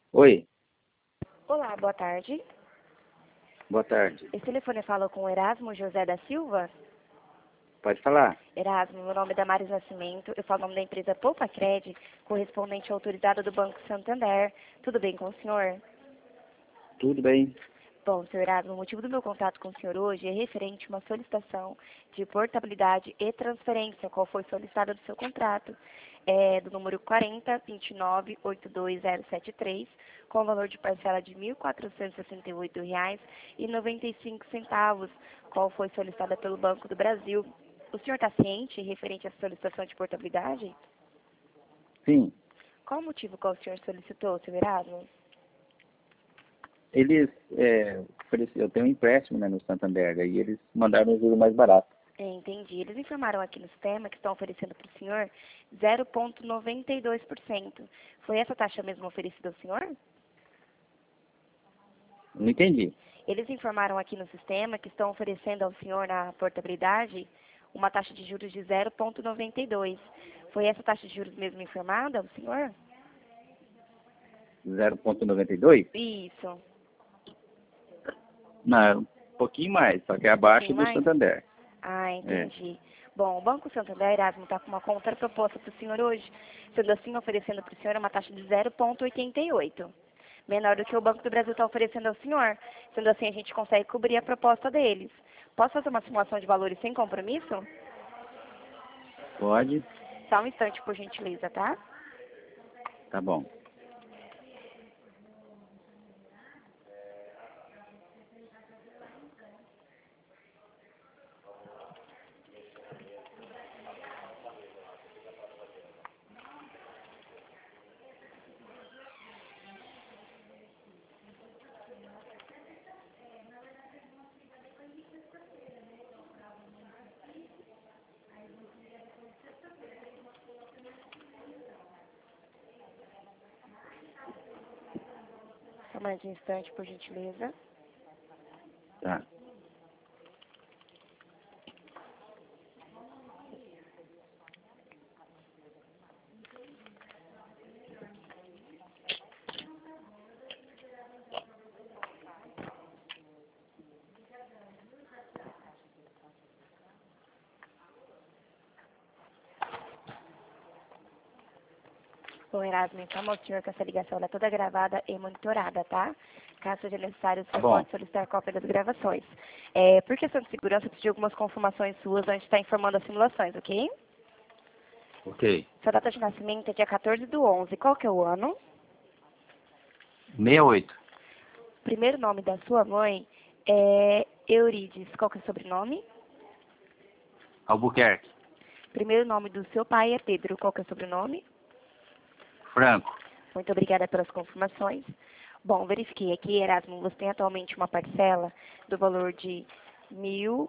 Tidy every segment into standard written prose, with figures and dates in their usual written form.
Oi, Olá, boa tarde. boa tarde. Esse telefone fala com o Erasmo José da Silva. Pode falar? Erasmo, meu nome é Damares Nascimento. Eu falo o nome da empresa Poupa Cred, correspondente autorizado do Banco Santander. Tudo bem com o senhor? Tudo bem? Bom, senhor Erasmo, o motivo do meu contato com o senhor hoje é referente a uma solicitação de portabilidade e transferência, qual foi solicitada do seu contrato, do número 4029-82073, com valor de parcela de R$ 1.468,95, qual foi solicitada pelo Banco do Brasil. O senhor está ciente referente à solicitação de portabilidade? Sim. Qual o motivo qual o senhor solicitou, senhor Erasmo? Eles, eu tenho um empréstimo, né, no Santander, e eles mandaram um juro mais barato. Entendi. Eles informaram aqui no sistema que estão oferecendo para o senhor 0,92%. Foi essa taxa mesmo oferecida ao senhor? Não entendi. Eles informaram aqui no sistema que estão oferecendo ao senhor na portabilidade uma taxa de juros de 0,92%. Foi essa taxa de juros mesmo informada ao senhor? 0,92? Isso. Não, um pouquinho mais, só que é Um abaixo pouquinho do mais? Santander. Ah, É. entendi. Bom, o Banco Santander, Erasmo, está com uma contraproposta para o senhor hoje, sendo assim oferecendo para o senhor uma taxa de 0,88. Menor do que o Banco do Brasil está oferecendo ao senhor. Sendo assim, a gente consegue cobrir a proposta deles. Posso fazer uma simulação de valores sem compromisso? Pode? Só um instante, por gentileza, tá? Tá bom. Só mais um instante, por gentileza. Tá. Bom, Erasmo, informa ao senhor que essa ligação é toda gravada e monitorada, tá? Caso seja necessário, o Tá senhor bom. pode solicitar cópia das gravações. Por questão de segurança, eu preciso de algumas confirmações suas antes de estar informando as simulações, ok? Ok. Sua data de nascimento é dia 14/11. Qual que é o ano? 68. Primeiro nome da sua mãe é Eurides. Qual que é o sobrenome? Albuquerque. Primeiro nome do seu pai é Pedro. Qual que é o sobrenome? Franco. Muito obrigada pelas confirmações. Bom, verifiquei aqui, Erasmo, você tem atualmente uma parcela do valor de R$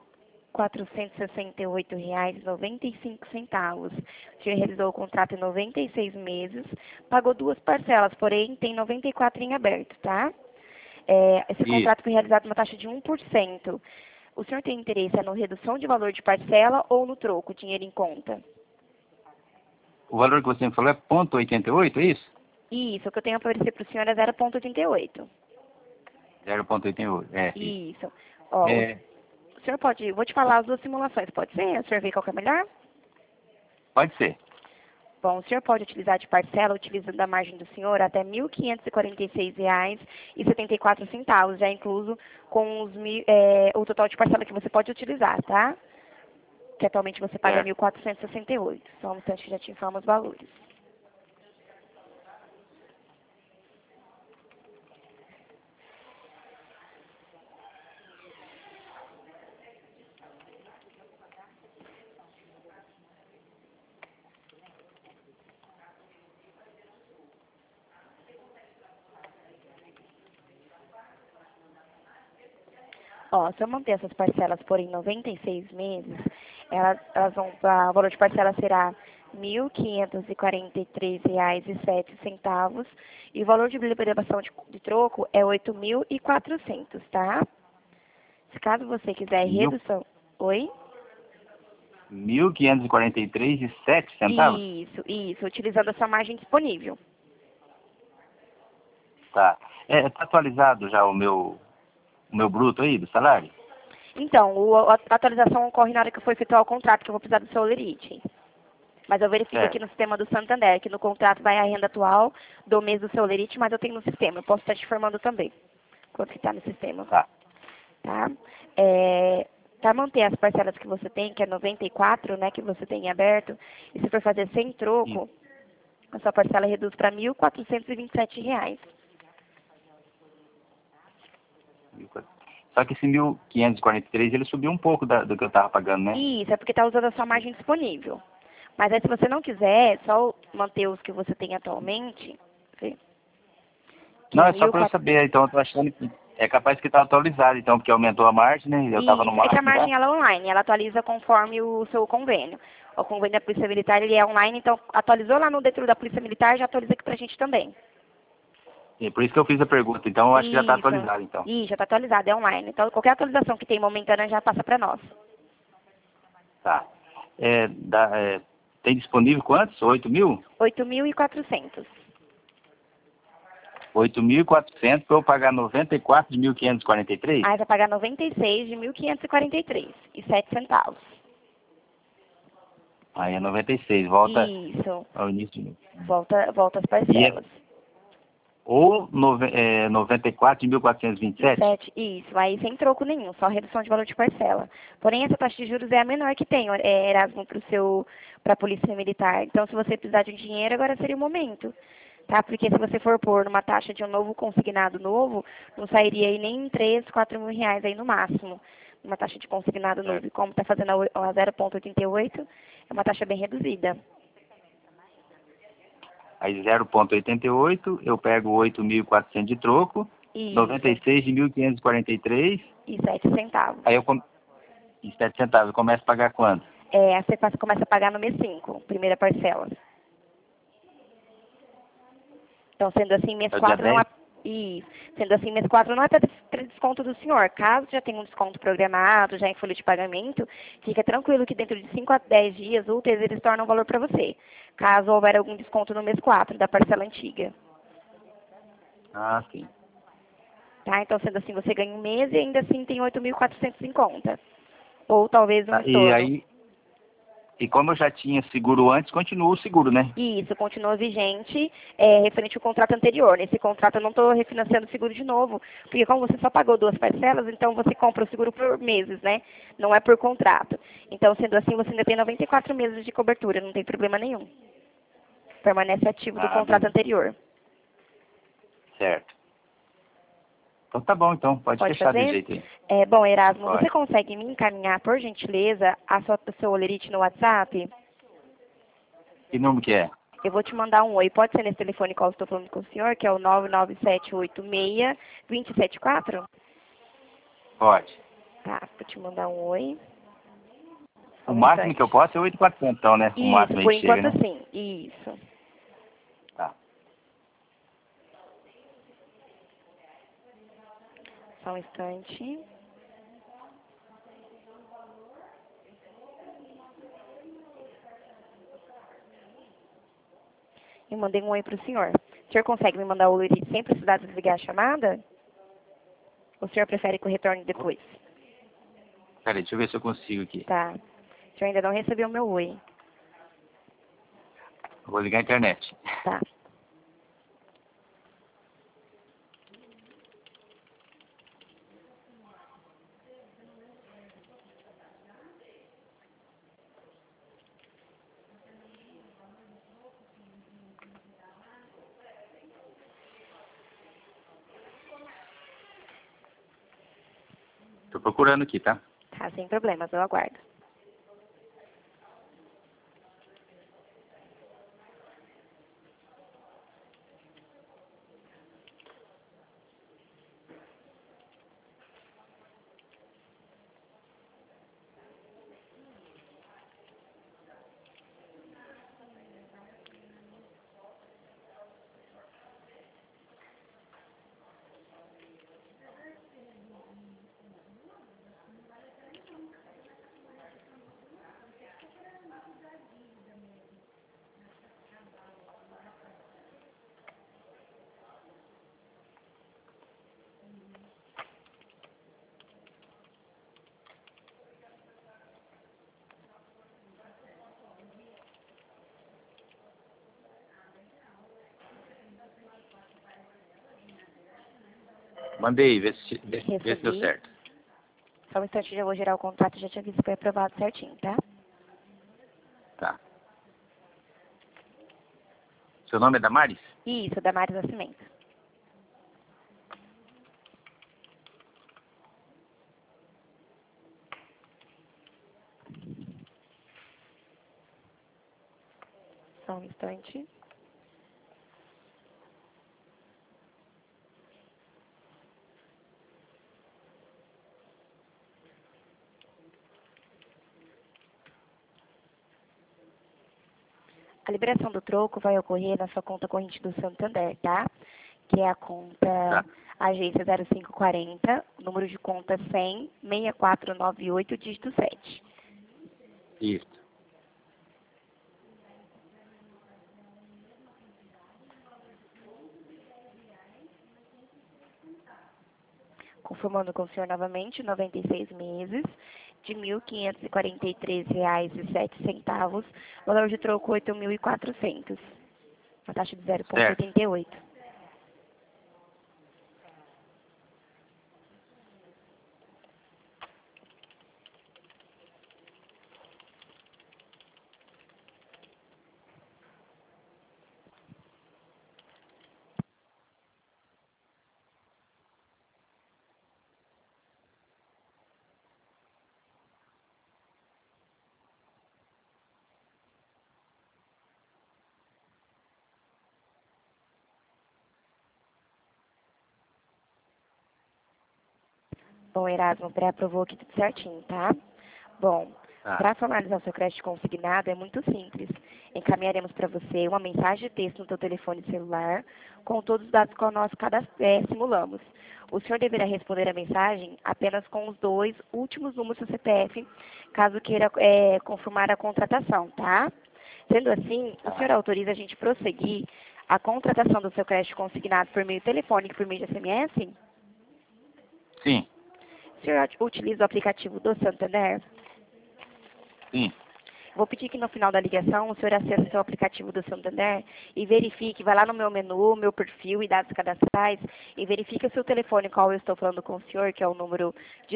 1.468,95. O senhor realizou o contrato em 96 meses, pagou duas parcelas, porém tem 94 em aberto, tá? Esse Isso. contrato foi realizado numa taxa de 1%. O senhor tem interesse na redução de valor de parcela ou no troco, dinheiro em conta? O valor que você me falou é 0,88, é isso? Isso, o que eu tenho a oferecer para o senhor é 0,88. 0,88, é isso. Isso. Ó, É, o senhor pode, vou te falar as duas simulações, pode ser? O senhor vê qual que é melhor? pode ser. Bom, o senhor pode utilizar de parcela, utilizando a margem do senhor, até R$ 1.546,74, já incluso com o total de parcela que você pode utilizar, tá? Que atualmente você paga R$ Certo. 1.468. Só um instante que já te informo os valores. Ó, se eu manter essas parcelas por em 96 meses, elas vão, o valor de parcela será R$ 1.543,07 e o valor de liberação de troco é 8.400, tá? Se caso você quiser Mil, redução... Oi? 1.543,07 centavos? Isso, utilizando essa margem disponível. Tá. Tá atualizado já o meu bruto aí do salário? Então, a atualização ocorre na hora que for efetuar o contrato, que eu vou precisar do seu lerite. Mas eu verifico aqui no sistema do Santander, que no contrato vai a renda atual do mês do seu lerite, mas eu tenho no sistema. Eu posso estar te informando também, quanto que está no sistema. Tá. Tá? Para manter as parcelas que você tem, que é 94, né, que você tem em aberto, e se for fazer sem troco, a sua parcela reduz para R$ 1.427. Só que esse 1.543 ele subiu um pouco do que eu estava pagando, né? Isso, é porque está usando a sua margem disponível. Mas aí se você não quiser, só manter os que você tem atualmente, que Não, é é só para eu 1.400. saber, então eu tô achando que é capaz que tá atualizado, então, porque aumentou a margem, né? Eu tava no Isso, é que a máximo, margem né? ela é online, ela atualiza conforme o seu convênio. O convênio da Polícia Militar ele é online, então atualizou lá no dentro da Polícia Militar, já atualiza aqui pra gente também. E por isso que eu fiz a pergunta, então eu acho que já tá Isso, atualizado, então. isso, já está atualizado, é online. Então qualquer atualização que tem momentânea já passa para nós. Tá. Tem disponível quantos? 8.000? 8.400. 8.400 para eu pagar 94 de 1.543? Aí vai pagar 96 de 1.543 e 7 centavos. Aí é 96, volta Isso, ao início. volta as E é parcelas. ou 94 de 1.427? 7, isso, aí sem troco nenhum, só redução de valor de parcela. Porém, essa taxa de juros é a menor que tem, Erasmo, para a Polícia Militar. Então, se você precisar de um dinheiro, agora seria o momento. Tá? Porque se você for pôr numa taxa de um novo consignado novo, não sairia aí nem 3, 4 mil reais aí no máximo. Uma taxa de consignado novo. E como está fazendo a 0,88, é uma taxa bem reduzida. Aí 0,88, eu pego 8.400 de troco, Isso. 96 de 1.543, E 7 centavos. aí e 7 centavos, eu começo a pagar quando? Aí você começa a pagar no mês 5, primeira parcela. Então, sendo assim, mês É o dia 4 não 10? e sendo assim, mês 4 não é para desconto do senhor. Caso já tenha um desconto programado, já em folha de pagamento, fica tranquilo que dentro de 5 a 10 dias úteis eles tornam valor para você. Caso houver algum desconto no mês 4 da parcela antiga. Ah, sim. Tá? Então, sendo assim, você ganha um mês e ainda assim tem 8.400 em conta. Ou talvez um Tá, e estorno. aí, e como eu já tinha seguro antes, continua o seguro, né? E isso continua vigente referente ao contrato anterior. Nesse contrato eu não estou refinanciando o seguro de novo, porque como você só pagou 2 parcelas, então você compra o seguro por meses, né? Não é por contrato. Então, sendo assim, você ainda tem 94 meses de cobertura, não tem problema nenhum. Permanece ativo do Ah, contrato beleza. anterior. Certo. Então tá bom, então. Pode Pode fechar desse fazer? jeito aí. Bom, Erasmo, você Pode. consegue me encaminhar, por gentileza, o seu olerite no WhatsApp? Que número que é? Eu vou te mandar um oi. Pode ser nesse telefone qual eu estou falando com o senhor, que é o 99786-274? Pode. Tá, vou te mandar um oi. Só O um máximo que eu instante. posso é 8.400, então, né? O Isso, máximo aí por que chega, enquanto né? sim. Isso. Tá. Só um instante. Eu mandei um oi para o senhor. O senhor consegue me mandar o oi sem precisar desligar a chamada? Ou o senhor prefere que eu retorne depois? Peraí, deixa eu ver se eu consigo aqui. Tá. O senhor ainda não recebeu o meu oi. Eu vou ligar a internet. Tá. Tô procurando aqui, tá? Tá, sem problemas. Eu aguardo. Mandei, vê se deu Recebi. certo. Só um instante, já vou gerar o contrato e já te aviso que foi aprovado certinho, tá? Tá. Seu nome é Damares? Isso, Damares Nascimento. Só um instante. A liberação do troco vai ocorrer na sua conta corrente do Santander, tá? Que é a conta Tá. agência 0540, número de conta 100-6498, dígito 7. Isso. Confirmando com o senhor novamente, 96 meses, de R$ 1.543,07, valor de troco 8.400, a taxa de Certo. 0,88. Bom, Erasmo, pré-aprovou aqui tudo certinho, tá? Bom, Tá. para formalizar o seu crédito consignado é muito simples. Encaminharemos para você uma mensagem de texto no seu telefone celular com todos os dados que nós simulamos. O senhor deverá responder a mensagem apenas com os 2 últimos números do CPF, caso queira confirmar a contratação, tá? Sendo assim, o senhor autoriza a gente prosseguir a contratação do seu crédito consignado por meio telefônico e por meio de SMS? Sim. O senhor utiliza o aplicativo do Santander? Sim. Vou pedir que no final da ligação o senhor acesse o seu aplicativo do Santander e verifique, vai lá no meu menu, meu perfil e dados cadastrais e verifique o seu telefone, qual eu estou falando com o senhor, que é o número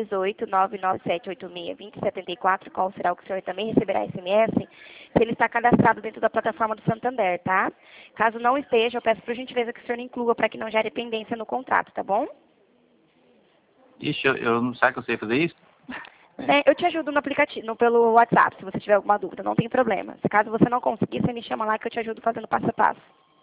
18-99786-2074, qual será o que o senhor também receberá SMS, se ele está cadastrado dentro da plataforma do Santander, tá? Caso não esteja, eu peço por gentileza que o senhor inclua para que não gere pendência no contrato, tá bom? Ixi, eu não sei que eu sei fazer isso? Eu te ajudo no aplicativo, pelo WhatsApp, se você tiver alguma dúvida, não tem problema. Se caso você não conseguir, você me chama lá que eu te ajudo fazendo passo a passo.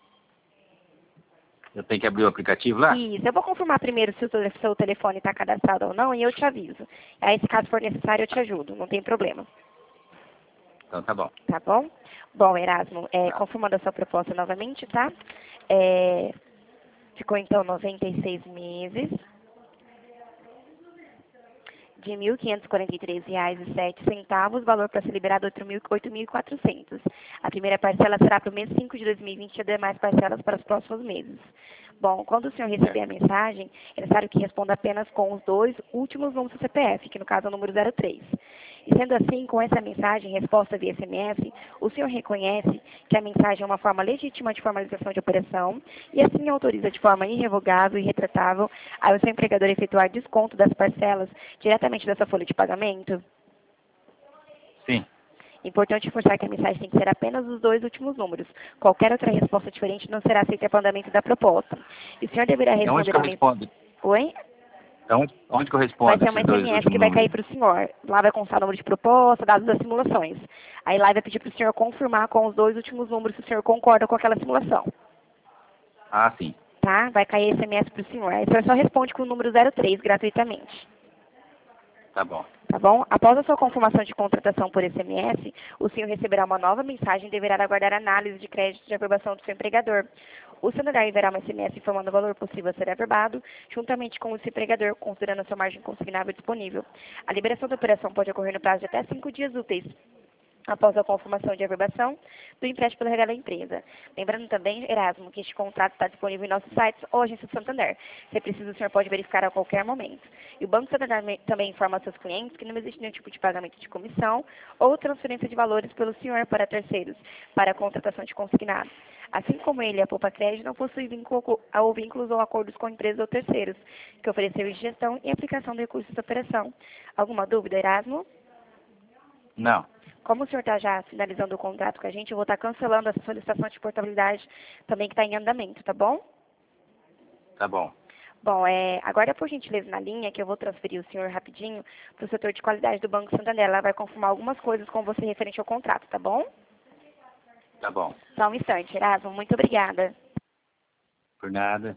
Eu tenho que abrir o aplicativo lá? Isso, eu vou confirmar primeiro se o seu telefone está cadastrado ou não e eu te aviso. Aí, se caso for necessário, eu te ajudo, não tem problema. Então tá bom. Tá bom? Bom, Erasmo, Tá. confirmando a sua proposta novamente, tá? Ficou então 96 meses. De R$ 1.543,07, valor para ser liberado R$ 8.400. A primeira parcela será para o mês 5 de 2020 e as demais parcelas para os próximos meses. Bom, quando o senhor receber a mensagem, é necessário que responda apenas com os 2 últimos números do CPF, que no caso é o número 03. E sendo assim, com essa mensagem, resposta via SMS, o senhor reconhece que a mensagem é uma forma legítima de formalização de operação e assim autoriza de forma irrevogável e retratável ao seu empregador efetuar desconto das parcelas diretamente da sua folha de pagamento? Sim. Importante reforçar que a mensagem tem que ser apenas os 2 últimos números. Qualquer outra resposta diferente não será aceita para o andamento da proposta. E o senhor deverá É onde responder que eu a mensagem. respondo? Oi? Onde que eu Vai respondo ser uma esses 2 SMS que últimos vai cair números? para o senhor. Lá vai constar o número de proposta, dados das simulações. Aí lá vai pedir para o senhor confirmar com os 2 últimos números se o senhor concorda com aquela simulação. Ah, sim. Tá? Vai cair SMS para o senhor. Aí o senhor só responde com o número 03 gratuitamente. Tá bom. Tá bom? Após a sua confirmação de contratação por SMS, o senhor receberá uma nova mensagem e deverá aguardar análise de crédito de aprovação do seu empregador. O Santander enviará uma SMS informando o valor possível a ser averbado, juntamente com o seu empregador, considerando a sua margem consignável disponível. A liberação da operação pode ocorrer no prazo de até 5 dias úteis. após a confirmação de averbação do empréstimo pelo RH da empresa. Lembrando também, Erasmo, que este contrato está disponível em nossos sites ou agência do Santander. Se precisa, o senhor pode verificar a qualquer momento. E o Banco Santander também informa aos seus clientes que não existe nenhum tipo de pagamento de comissão ou transferência de valores pelo senhor para terceiros, para a contratação de consignado. Assim como ele, a Poupa Crédito não possui vínculos ou acordos com empresas ou terceiros, que oferecem serviço de gestão e aplicação de recursos de operação. Alguma dúvida, Erasmo? Não. Como o senhor está já finalizando o contrato com a gente, eu vou estar cancelando essa solicitação de portabilidade também que está em andamento, tá bom? Tá bom. Bom, agora por gentileza na linha, que eu vou transferir o senhor rapidinho para o setor de qualidade do Banco Santander. Ela vai confirmar algumas coisas com você referente ao contrato, tá bom? Tá bom. Só um instante, Erasmo. Muito obrigada. Por nada.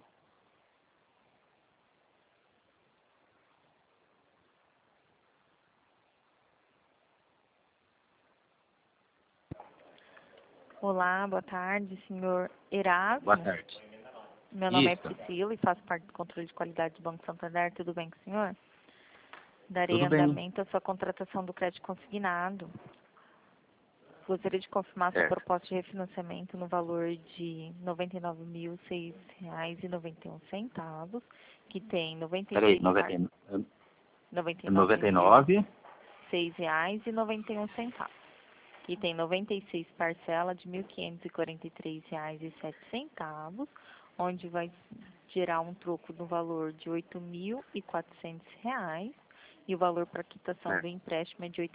Olá, boa tarde, senhor Erasmo. Boa tarde. Meu nome é Isso. Priscila e faço parte do controle de qualidade do Banco Santander. Tudo bem com o senhor? Darei Tudo bem. andamento à sua contratação do crédito consignado. Gostaria de confirmar sua Certo. proposta de refinanciamento no valor de R$ 99.006,91, que tem Peraí, 99. R$ 96,91, que tem 96 parcelas de R$ 1.543,07, onde vai gerar um troco no valor de R$ 8.400 e o valor para quitação do empréstimo é de R$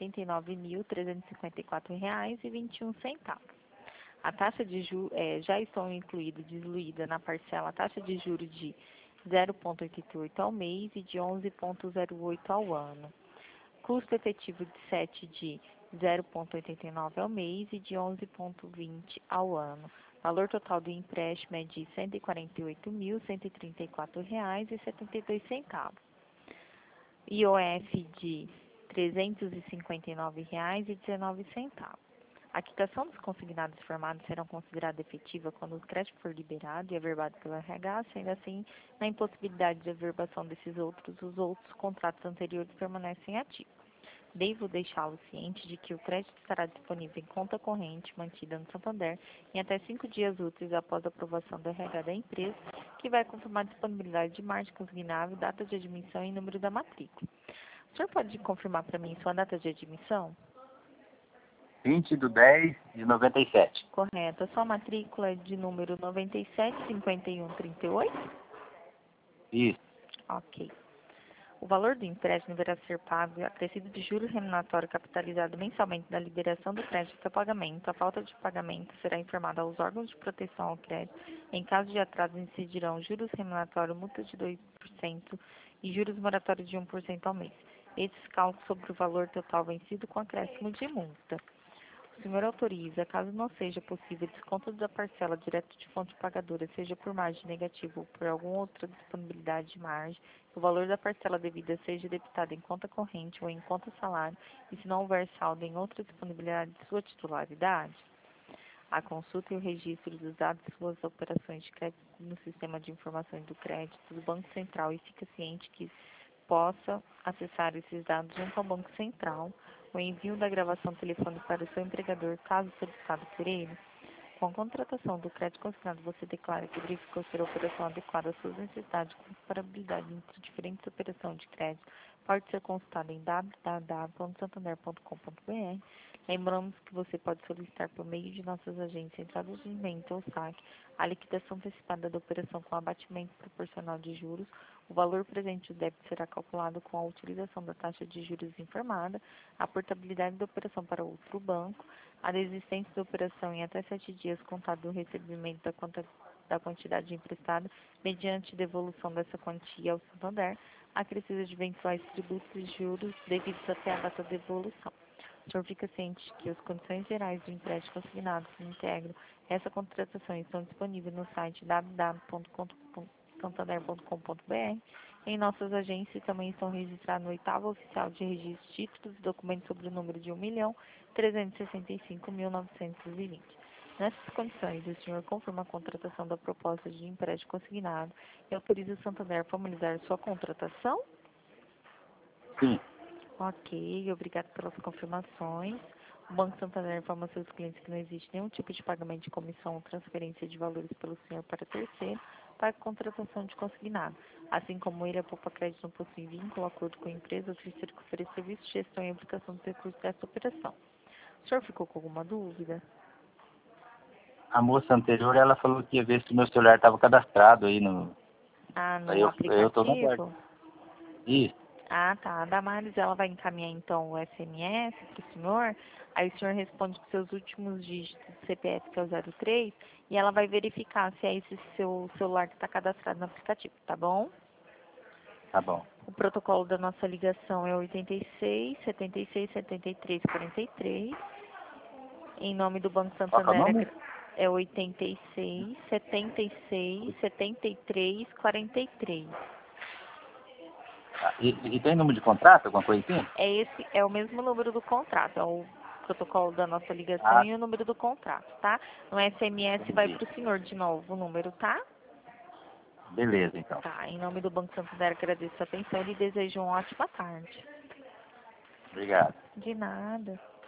89.354,21. A taxa de juros já estão diluída na parcela a taxa de juros de 0,88 ao mês e de 11,08 ao ano. Custo efetivo de 7 de 0,89 ao mês e de 11,20 ao ano. Valor total do empréstimo é de R$ 148.134,72. IOF de R$ 359,19. A quitação dos consignados firmados serão considerada efetiva quando o crédito for liberado e averbado pelo RH, sendo assim, na impossibilidade de averbação os outros contratos anteriores permanecem ativos. Devo deixá-lo ciente de que o crédito estará disponível em conta corrente mantida no Santander em até 5 dias úteis após a aprovação do RH da empresa, que vai confirmar a disponibilidade de margem consignável, data de admissão e número da matrícula. O senhor pode confirmar para mim sua data de admissão? 20/10/97. Correto. A sua matrícula é de número 975138? Isso. Ok. O valor do empréstimo deverá ser pago acrescido de juros remuneratório capitalizado mensalmente da liberação do crédito a pagamento. A falta de pagamento será informada aos órgãos de proteção ao crédito. Em caso de atraso, incidirão juros remuneratórios, multa de 2% e juros moratórios de 1% ao mês. Esses cálculos sobre o valor total vencido com acréscimo de multa. O senhor autoriza, caso não seja possível, desconto da parcela direto de fonte pagadora, seja por margem negativa ou por alguma outra disponibilidade de margem, o valor da parcela devida seja debitado em conta corrente ou em conta salário, e se não houver saldo em outra disponibilidade de sua titularidade? A consulta e o registro dos dados de suas operações de crédito no Sistema de Informações do Crédito do Banco Central e fica ciente que possa acessar esses dados junto ao Banco Central, o envio da gravação telefônica para o seu empregador, caso solicitado por ele. Com a contratação do crédito consignado, você declara que verificou ser a operação adequada às suas necessidades com comparabilidade entre diferentes operações de crédito. Pode ser consultado em www.santander.com.br. Lembramos que você pode solicitar por meio de nossas agências entrada de rendimento ou saque a liquidação antecipada da operação com abatimento proporcional de juros. O valor presente do débito será calculado com a utilização da taxa de juros informada, a portabilidade da operação para outro banco, a desistência da operação em até 7 dias contado do recebimento da quantidade emprestada, mediante devolução dessa quantia ao Santander, acrescida de eventuais tributos e juros devidos até a data de devolução. O senhor fica ciente que as condições gerais do empréstimo consignado que integram essa contratação estão disponíveis no site www.santander.com.br. Em nossas agências também estão registrados no 8º Oficial de Registro de Títulos e documentos sobre o número de 1.365.920. Nessas condições, o senhor confirma a contratação da proposta de empréstimo consignado e autoriza o Santander a formalizar sua contratação? Sim. Ok, obrigado pelas confirmações. O Banco Santander informa aos seus clientes que não existe nenhum tipo de pagamento de comissão ou transferência de valores pelo senhor para terceiro para contratação de consignado. Assim como ele, a Poupa Crédito não possui vínculo, acordo com a empresa ou terceiro que ofereça serviço de gestão e aplicação dos recursos dessa operação. O senhor ficou com alguma dúvida? A moça anterior, ela falou que ia ver se o meu celular estava cadastrado aí no... Ah, no Aí eu tô no aplicativo? aguardo. Isso, Ah, tá. A Damares, ela vai encaminhar, então, o SMS para o senhor. Aí o senhor responde com seus últimos dígitos do CPF, que é o 03, e ela vai verificar se é esse seu celular que está cadastrado no aplicativo, tá bom? tá bom. O protocolo da nossa ligação é 86 76 73 43. Em nome do Banco Qual que é o Santander nome? é 86 76 73 43. E tem número de contrato, alguma coisa assim? Esse é o mesmo número do contrato, é o protocolo da nossa ligação Ah, e o número do contrato, tá? No SMS vai entendi. para o senhor de novo o número, tá? Beleza, então. Tá, em nome do Banco Santander agradeço a atenção e desejo uma ótima tarde. Obrigado. De nada.